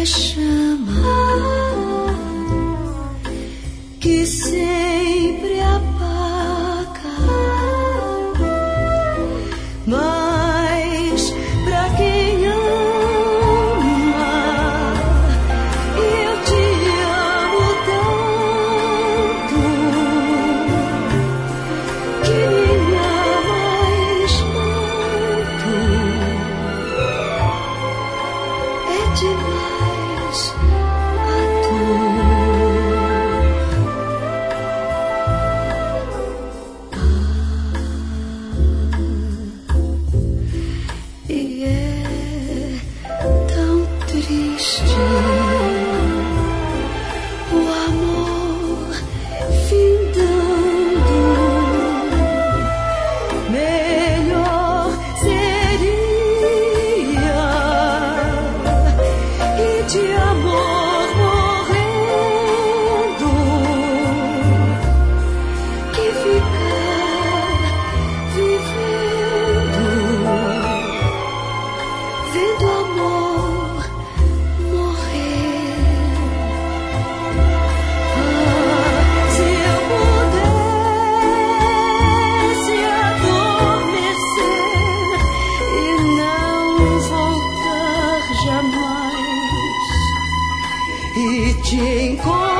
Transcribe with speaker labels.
Speaker 1: é chama que sempre apaga, mas pra quem ama, eu te amo tanto que me amas muito. É demais a e é tão triste o amor findando. Melhor seria e de amor morrendo que ficar vivendo, vendo amor morrer. Se eu pudesse adormecer e não voltar jamais e te encontrar